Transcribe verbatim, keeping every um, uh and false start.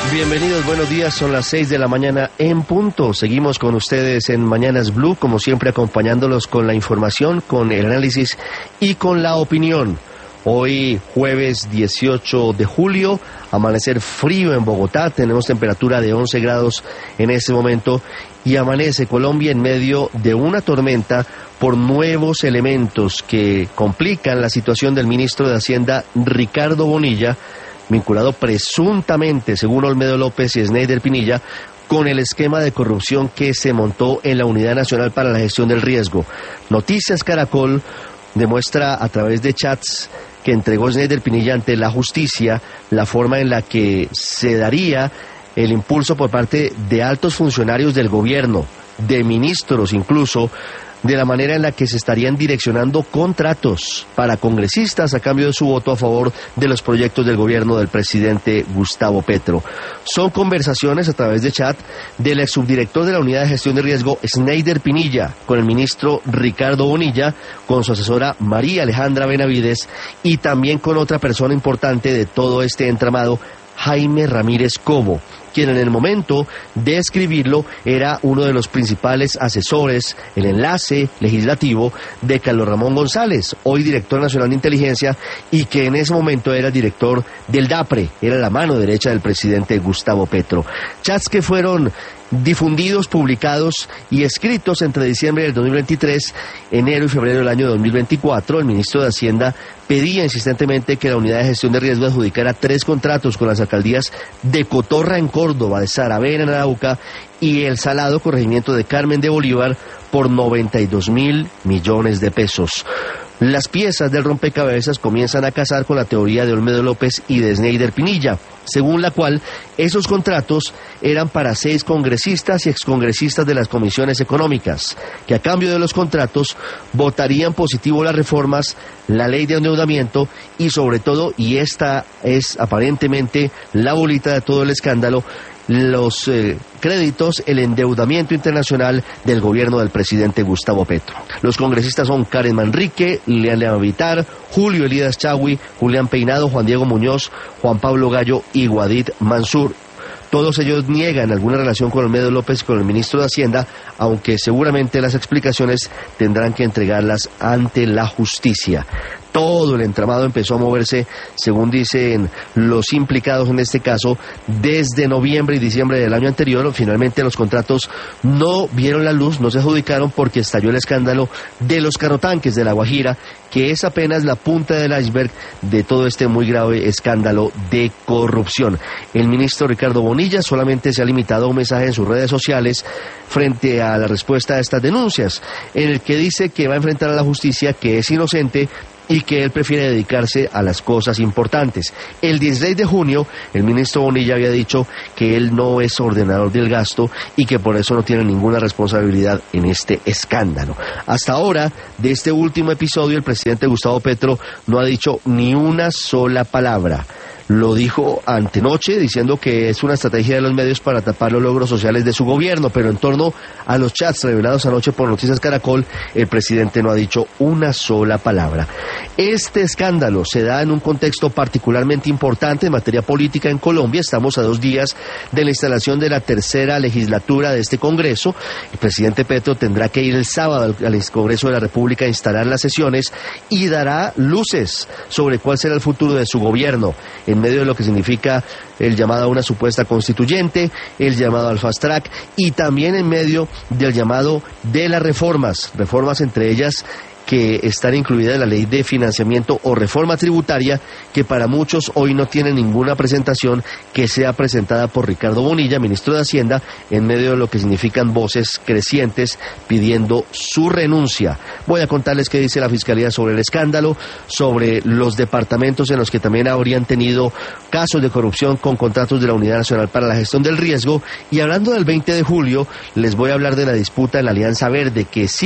Bienvenidos, buenos días, son las seis de la mañana en punto. Seguimos con ustedes en Mañanas Blue, como siempre acompañándolos con la información, con el análisis y con la opinión. Hoy jueves dieciocho de julio, amanecer frío en Bogotá, tenemos temperatura de once grados en este momento y amanece Colombia en medio de una tormenta por nuevos elementos que complican la situación del ministro de Hacienda Ricardo Bonilla, vinculado presuntamente, según Olmedo López y Sneider Pinilla, con el esquema de corrupción que se montó en la Unidad Nacional para la Gestión del Riesgo. Noticias Caracol demuestra a través de chats que entregó Sneider Pinilla ante la justicia la forma en la que se daría el impulso por parte de altos funcionarios del gobierno, de ministros incluso, de la manera en la que se estarían direccionando contratos para congresistas a cambio de su voto a favor de los proyectos del gobierno del presidente Gustavo Petro. Son conversaciones a través de chat del ex subdirector de la Unidad de Gestión de Riesgo, Sneider Pinilla, con el ministro Ricardo Bonilla, con su asesora María Alejandra Benavides y también con otra persona importante de todo este entramado, Jaime Ramírez Cobo, quien en el momento de escribirlo era uno de los principales asesores, el enlace legislativo de Carlos Ramón González, hoy director nacional de inteligencia, y que en ese momento era el director del DAPRE, era la mano derecha del presidente Gustavo Petro. Chats que fueron difundidos, publicados y escritos entre diciembre del dos mil veintitrés, enero y febrero del año dos mil veinticuatro. El ministro de Hacienda pedía insistentemente que la Unidad de Gestión de Riesgo adjudicara tres contratos con las alcaldías de Cotorra en Córdoba, de Saravena en Arauca y El Salado, corregimiento de Carmen de Bolívar, por noventa y dos mil millones de pesos. Las piezas del rompecabezas comienzan a casar con la teoría de Olmedo López y de Sneider Pinilla, según la cual esos contratos eran para seis congresistas y excongresistas de las comisiones económicas, que a cambio de los contratos votarían positivo las reformas, la ley de endeudamiento y sobre todo, y esta es aparentemente la bolita de todo el escándalo, los eh, créditos, el endeudamiento internacional del gobierno del presidente Gustavo Petro. Los congresistas son Karen Manrique, Liliana Vitar, Julio Elías Chagui, Julián Peinado, Juan Diego Muñoz, Juan Pablo Gallo y Guadid Mansur. Todos ellos niegan alguna relación con Olmedo López y con el ministro de Hacienda, aunque seguramente las explicaciones tendrán que entregarlas ante la justicia. Todo el entramado empezó a moverse, según dicen los implicados en este caso, desde noviembre y diciembre del año anterior. Finalmente los contratos no vieron la luz, no se adjudicaron porque estalló el escándalo de los carrotanques de La Guajira, que es apenas la punta del iceberg de todo este muy grave escándalo de corrupción. El ministro Ricardo Bonilla solamente se ha limitado a un mensaje en sus redes sociales frente a la respuesta a estas denuncias, en el que dice que va a enfrentar a la justicia, que es inocente y que él prefiere dedicarse a las cosas importantes. El dieciséis de junio, el ministro Bonilla había dicho que él no es ordenador del gasto y que por eso no tiene ninguna responsabilidad en este escándalo. Hasta ahora, de este último episodio, el presidente Gustavo Petro no ha dicho ni una sola palabra. Lo dijo antenoche, diciendo que es una estrategia de los medios para tapar los logros sociales de su gobierno, pero en torno a los chats revelados anoche por Noticias Caracol, el presidente no ha dicho una sola palabra. Este escándalo se da en un contexto particularmente importante en materia política en Colombia. Estamos a dos días de la instalación de la tercera legislatura de este Congreso. El presidente Petro tendrá que ir el sábado al Congreso de la República a instalar las sesiones y dará luces sobre cuál será el futuro de su gobierno, en medio de lo que significa el llamado a una supuesta constituyente, el llamado al fast track y también en medio del llamado de las reformas, reformas entre ellas que están incluidas en la ley de financiamiento o reforma tributaria, que para muchos hoy no tiene ninguna presentación, que sea presentada por Ricardo Bonilla, ministro de Hacienda, en medio de lo que significan voces crecientes pidiendo su renuncia. Voy a contarles qué dice la Fiscalía sobre el escándalo, sobre los departamentos en los que también habrían tenido casos de corrupción con contratos de la Unidad Nacional para la Gestión del Riesgo, y hablando del veinte de julio, les voy a hablar de la disputa en la Alianza Verde, que sí